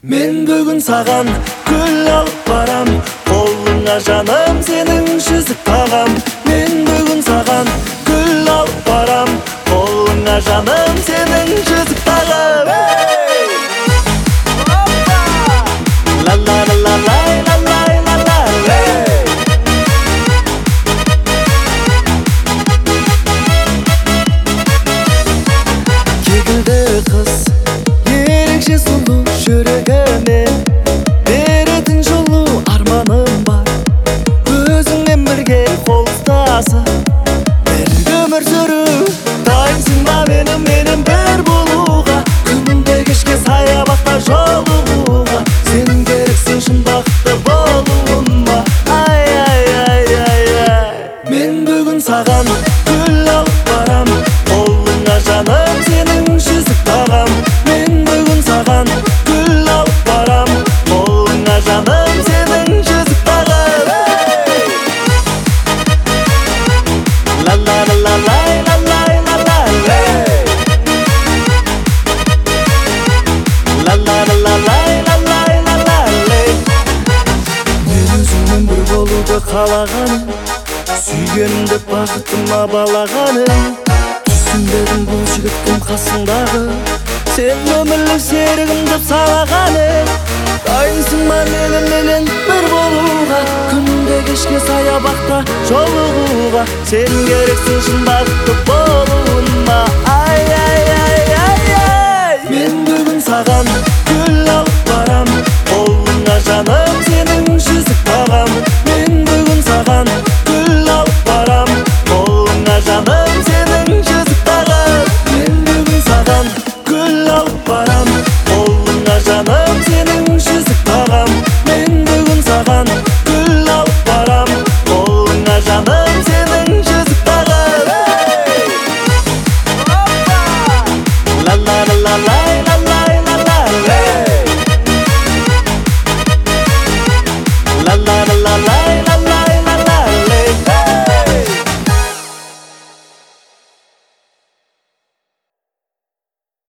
Мен бүгін саған гүл алып барам, қолыңа жаным сенің жүзік тағам. Мен бүгін саған гүл алып барам, қолыңа жаным сенің жүзік тағам. La la la la la la la la la. Кекілді қыз, ерекше сұлу жүрегіме беретін жылу арманым бар. Өзіңмен бірге қол ұстасып бірге өмір сүру. Дайынсың ба менің бір болуға, күнде кешке саябақта жолығуға. Сенің керексің шын бақытты болуыма. Ай ай ай ай ай. Мен бүгін саған гүл алып барам, қолыңа жаным сенің жүзік тағам. Мен бүгін саған гүл алып барам, қолыңа жаным сенің жүзік тағам. La la la la la la la la la. La la la la la la la la la. Мен өзіңмен бір болуды қалағаным, сүйгенімді бақытыма балағаным. Түсінбедім бұл жігіт кім қасыңдағы, сен өмірлік серігім деп санағаным. Дайынсың ба менімен бір болуға, күнде кешке саябақта жолығуға. Сен керексің шын бақытты болуыма. Ай ай ай ай ай. Мен бүгін саған гүл алып барам, қолыңа жаным сенің жүзік тағам. Мен бүгін саған гүл алып барам, қолыңа жаным сенің жүзік тағам. Мен бүгін саған гүл алып барам, қолыңа жаным сенің жүзік тағам. Мен бүгін саған гүл алып барам, қолыңа жаным сенің жүзік тағам. La la la la la la la la la. La la la la la la.